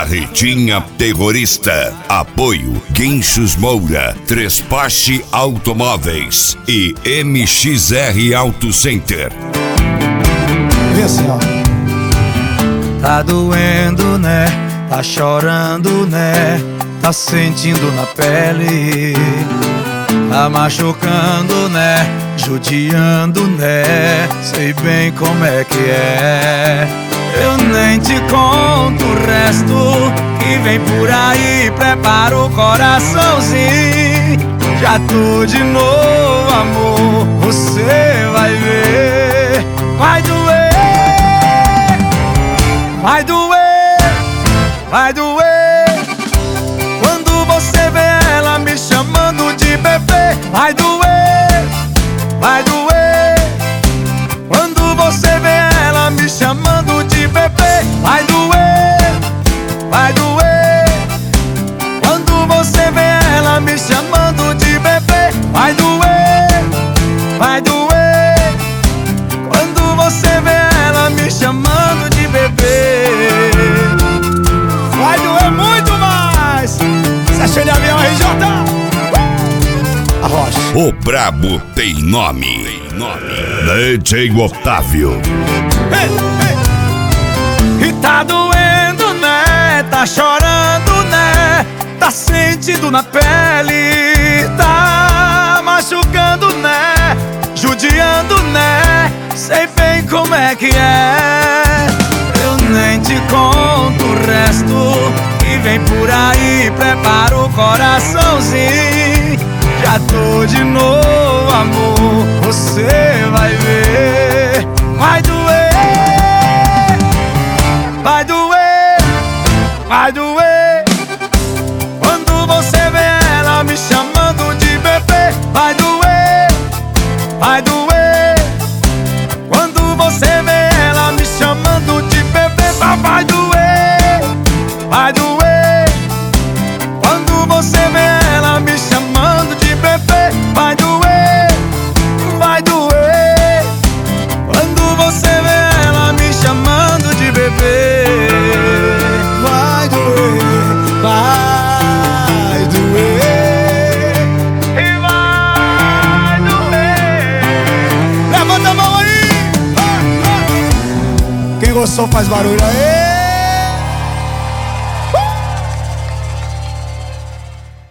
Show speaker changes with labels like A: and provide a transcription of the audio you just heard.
A: Carretinha Terrorista. Apoio Guinchos Moura, Trespache Automóveis e MXR Auto Center.
B: Vê assim, ó.
C: Tá doendo, né? Tá chorando, né? Tá sentindo na pele. Tá machucando, né? Judiando, né? Sei bem como é que é. Eu nem te conto o resto que vem por aí. Prepara o coraçãozinho. Já tô de novo, amor. Você vai ver. Vai doer. Vai doer. Vai doer. Quando você vê ela me chamando de bebê. Vai doer. Vai doer. Quando você vê ela me chamando de bebê. Vai doer. Vai doer. Quando você vê ela me chamando de bebê. Vai doer. Vai doer. Quando você vê ela me chamando de bebê.
B: Vai doer muito mais. Sessão de avião RJ. Arrocha.
A: O brabo tem nome. DJ Otávio.
C: E tá doendo, né? Tá chorando, né? Tá sentindo na pele. Tá machucando, né? Judiando, né? Sei bem como é que é. Eu nem te conto o resto que vem por aí. Prepara o coraçãozinho. Já tô de novo, amor. Você vai ver. Vai doer. Vai doer. Vai doer. Quando você vê ela me chamando de bebê. Vai doer. Vai doer. Quando você vê ela me chamando de bebê. Vai doer. Vai doer. Quando você vê ela me chamando de bebê. Vai doer. Vai doer. Quando você vê ela me chamando de bebê.
B: Vai doer. Vai doer.
C: E vai doer.
B: Levanta a mão aí. Quem gostou faz barulho aí.